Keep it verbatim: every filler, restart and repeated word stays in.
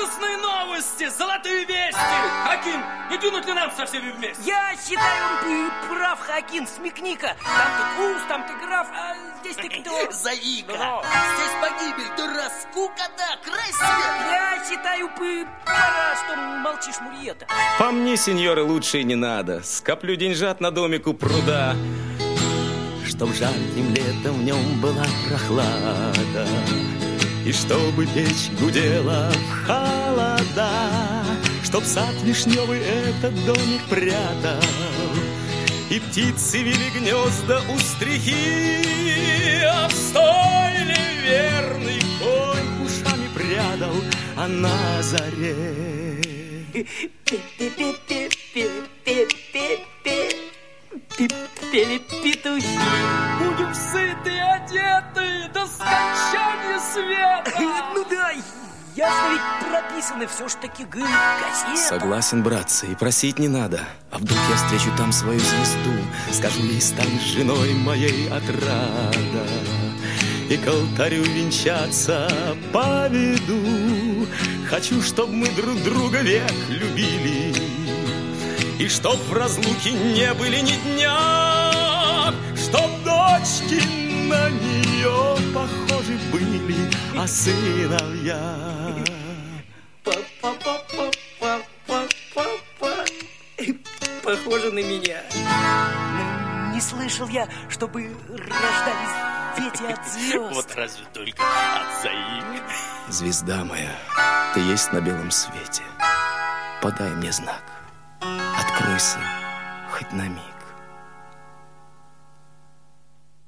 Грустные новости, золотые вести. Хаким, не дюнуть ли нам со всеми вместе? Я считаю, он прав, Хаким, смекни-ка. Там ты туз, там ты граф, а здесь ты кто? Заика, Но. здесь погибель, дура, скукота, край света. Я считаю, пора, что молчишь, Мурьета. По мне, сеньоры, лучше и не надо. Скоплю деньжат на домик у пруда, чтоб жарким летом в нем была прохлада, и чтобы печь гудела в холода, чтоб сад вишневый этот домик прятал, и птицы вели гнезда у стрихи, а в стойле верный конь ушами прядал, а на заре пели петухи. Будем сыты и одеты до скончания света. Ну да, ясно ведь прописано все ж таки газета. Согласен, братцы, и просить не надо. А вдруг я встречу там свою звезду, скажу ей, станешь женой моей отрада, и к алтарю венчаться поведу. Хочу, чтоб мы друг друга век любили, и чтоб в разлуке не были ни дня, чтоб дочки на нее похожи были, а сыновья похоже на меня. Но не слышал я, чтобы рождались дети от звезд. Вот разве только от Заик. Звезда моя, ты есть на белом свете. Подай мне знак, откройся хоть на миг.